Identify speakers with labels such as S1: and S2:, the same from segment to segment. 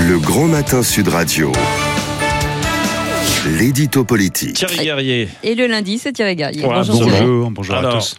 S1: Le Grand Matin Sud Radio. L'édito politique.
S2: Thierry Guerrier.
S3: Et le lundi, c'est Thierry Guerrier.
S2: Voilà,
S4: Bonjour
S2: Alors,
S4: à tous.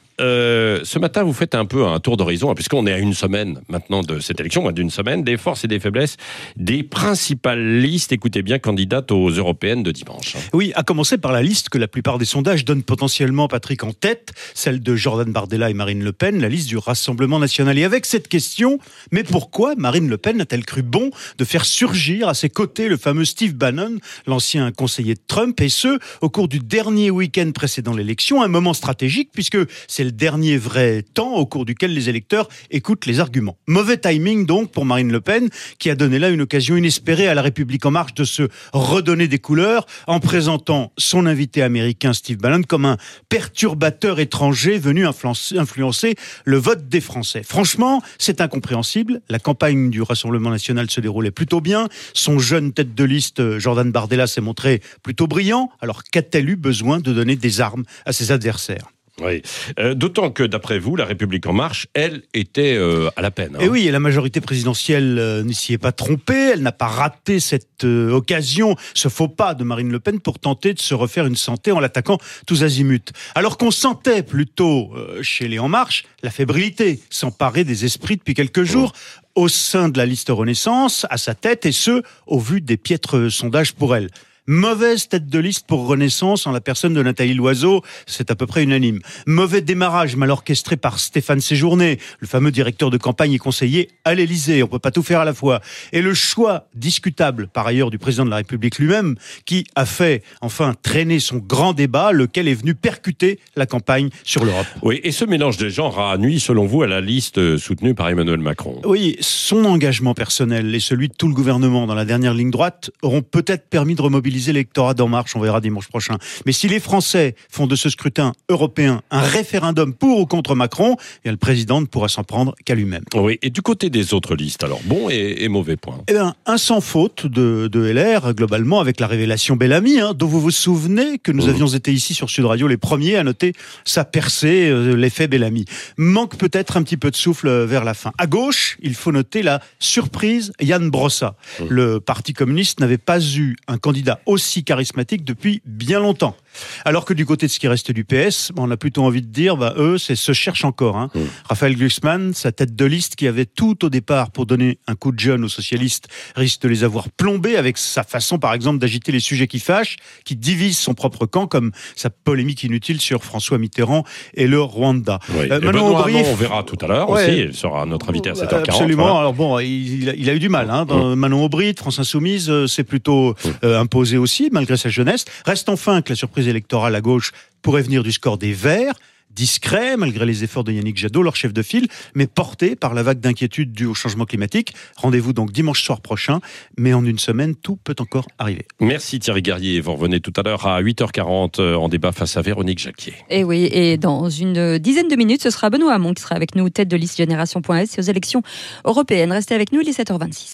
S2: Ce matin, vous faites un peu un tour d'horizon, puisqu'on est à une semaine maintenant de cette élection, moins d'une semaine, des forces et des faiblesses des principales listes, écoutez bien, candidates aux européennes de dimanche.
S4: Oui, à commencer par la liste que la plupart des sondages donnent potentiellement Patrick en tête, celle de Jordan Bardella et Marine Le Pen, la liste du Rassemblement national. Et avec cette question, mais pourquoi Marine Le Pen a-t-elle cru bon de faire surgir à ses côtés le fameux Steve Bannon, l'ancien conseiller de Trump, et ce, au cours du dernier week-end précédant l'élection, un moment stratégique, puisque c'est le dernier vrai temps au cours duquel les électeurs écoutent les arguments. Mauvais timing donc pour Marine Le Pen, qui a donné là une occasion inespérée à La République En Marche de se redonner des couleurs en présentant son invité américain Steve Bannon comme un perturbateur étranger venu influencer le vote des Français. Franchement, c'est incompréhensible. La campagne du Rassemblement national se déroulait plutôt bien. Son jeune tête de liste, Jordan Bardella, s'est montré plutôt brillant. Alors qu'a-t-elle eu besoin de donner des armes à ses adversaires ?
S2: Oui. D'autant que, d'après vous, La République En Marche, elle, était à la peine.
S4: Et oui, et la majorité présidentielle ne s'y est pas trompée. Elle n'a pas raté cette occasion, ce faux pas de Marine Le Pen pour tenter de se refaire une santé en l'attaquant tous azimuts. Alors qu'on sentait plutôt chez les En Marche la fébrilité s'emparer des esprits depuis quelques jours au sein de la liste Renaissance, à sa tête, et ce, au vu des piètres sondages pour elle. Mauvaise tête de liste pour Renaissance en la personne de Nathalie Loiseau, c'est à peu près unanime. Mauvais démarrage mal orchestré par Stéphane Séjourné, le fameux directeur de campagne et conseiller à l'Élysée. On peut pas tout faire à la fois. Et le choix discutable, par ailleurs, du président de la République lui-même, qui a fait, enfin, traîner son grand débat, lequel est venu percuter la campagne sur l'Europe.
S2: Oui, et ce mélange des genres a nuit, selon vous, à la liste soutenue par Emmanuel Macron.
S4: Oui, son engagement personnel et celui de tout le gouvernement dans la dernière ligne droite auront peut-être permis de remobiliser l'électorat d'En Marche, on verra dimanche prochain. Mais si les Français font de ce scrutin européen un référendum pour ou contre Macron, le président ne pourra s'en prendre qu'à lui-même.
S2: Oui, et du côté des autres listes, alors, bon et mauvais point.
S4: Eh bien, un sans faute de LR, globalement, avec la révélation Bellamy, dont vous vous souvenez que nous avions été ici sur Sud Radio les premiers à noter sa percée, l'effet Bellamy. Manque peut-être un petit peu de souffle vers la fin. À gauche, il faut noter la surprise Yann Brossa. Le Parti communiste n'avait pas eu un candidat aussi charismatique depuis bien longtemps. Alors que du côté de ce qui reste du PS, on a plutôt envie de dire, eux, c'est se cherche encore. Raphaël Glucksmann, sa tête de liste qui avait tout au départ pour donner un coup de jeune aux socialistes, risque de les avoir plombés avec sa façon, par exemple, d'agiter les sujets qui fâchent, qui divisent son propre camp, comme sa polémique inutile sur François Mitterrand et le Rwanda.
S2: Oui. Benoît Hamon, on verra tout à l'heure aussi, il sera notre invité à 7h40.
S4: Absolument,
S2: voilà.
S4: alors bon, il a eu du mal. Manon Aubry, France Insoumise, c'est plutôt imposé aussi, malgré sa jeunesse. Reste enfin que la surprise électorale à gauche pourrait venir du score des Verts, discret, malgré les efforts de Yannick Jadot, leur chef de file, mais porté par la vague d'inquiétude due au changement climatique. Rendez-vous donc dimanche soir prochain, mais en une semaine, tout peut encore arriver.
S2: Merci Thierry Guerrier, vous revenez tout à l'heure à 8h40 en débat face à Véronique Jacquier.
S3: Et oui, et dans une dizaine de minutes, ce sera Benoît Hamon qui sera avec nous, tête de liste Génération.s aux élections européennes. Restez avec nous, il est 7h26.